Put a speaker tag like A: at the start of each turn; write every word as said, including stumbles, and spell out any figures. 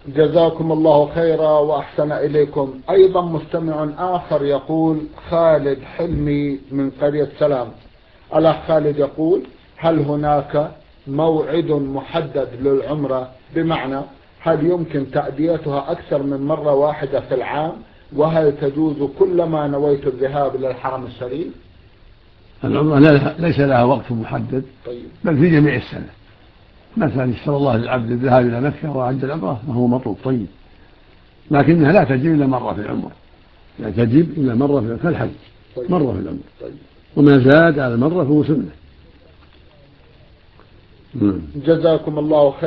A: جزاكم الله خيرا وأحسن إليكم. أيضا مستمع آخر يقول خالد حلمي من قرية سلام. الأخ خالد يقول هل هناك موعد محدد للعمرة؟ بمعنى هل يمكن تأديتها أكثر من مرة واحدة في العام؟ وهل تجوز كلما نويت الذهاب إلى الحرم الشريف؟
B: العمرة ليس لها وقت محدد، طيب. بل في جميع السنة. مثلا اشترى الله للعبد الذهاب إلى مكة وأعد العمرة فهو مطلوب طيب، لكنها لا تجب إلا مرة في العمر، لا تجب إلا مرة في الحج، طيب. مرة في العمر، طيب. وما زاد على مرة فهو سنة.
A: جزاكم الله خير.